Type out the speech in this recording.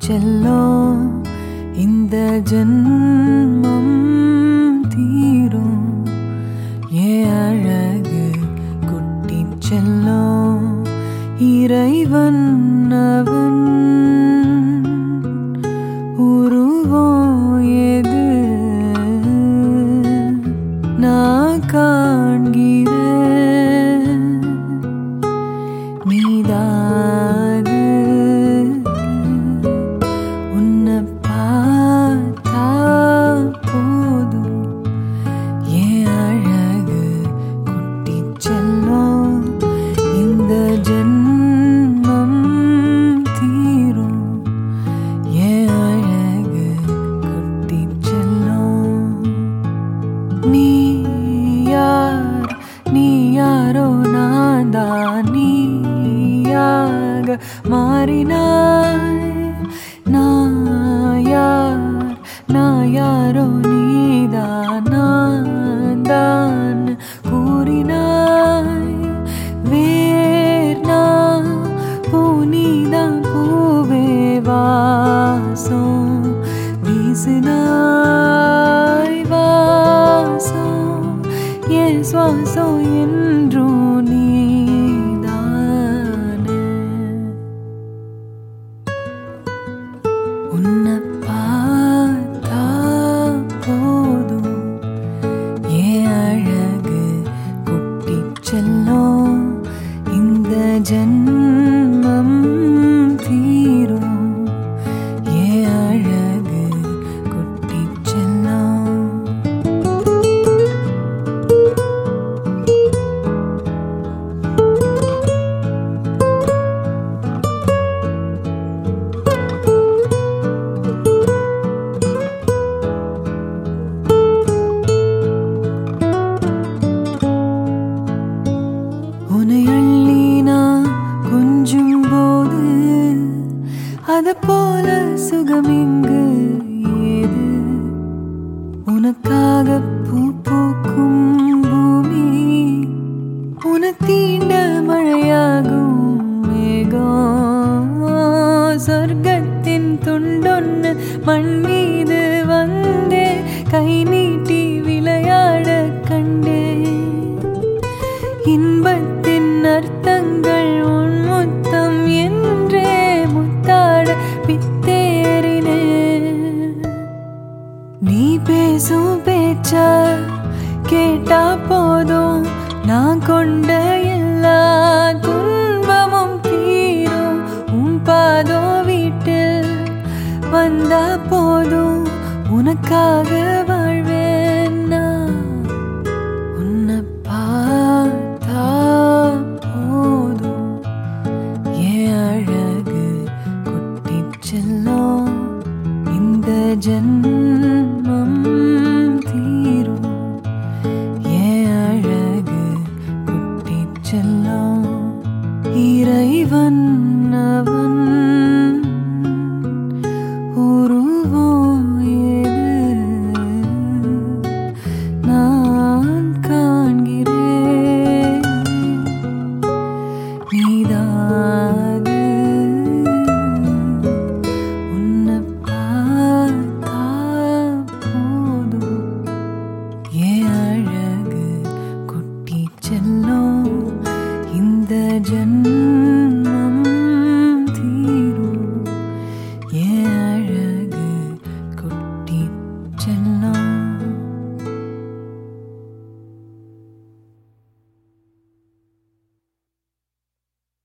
செல்லும் இந்த ஜென்மம் தீரும் ஏன் அழகு குட்டி செல்லும் இறைவன் அவன் உருவம் எது நான் காண்கிறேன் நீதாது உன்னை பார்த்தா போதும் ஏன் அழகு குட்டி செல்லும் இந்த ஜென்மம் தீரும் ஏன் அழகு குட்டி செல்லும் நீ யாரோ நான் தான் நீயாக மாறினாய் நான் யாரோ நீதான் நான் தான் கூறினாய் வேர்னா பூனிதான் பூவே வாசம் வீசினாய் வாசம் என் சுவாசம் என்றும் நீதானே உன்னை பார்த்தா போதும் ஏன் அழகு குட்டி செல்லும் இந்த ஜென்மம் தீரும் ஏன் அழகு குட்டி செல்லும் உன்னை அள்ளி நான் கொஞ்சும் போது அது போல சுகம் இங்கு ஏது உனக்காக பூ பூக்கும் பூமி உன தீண்ட மழையாகும் மேகம் சொர்க்கத்தின் துண்டொன்னு மண் மீது வந்தே கை நீட்டி விளையாட கண்டே இன்பத்தின் அர்த்தங்கள் உன் முத்தம் என்றே முத்தாட பித்தேறினே நீ பேசும் பேச்ச கேட்டா போதும் நான் கொண்ட எல்லா துன்பமும் தீரும் உன் பாதோ வீட்டில் வந்தா போதும் உனக்காக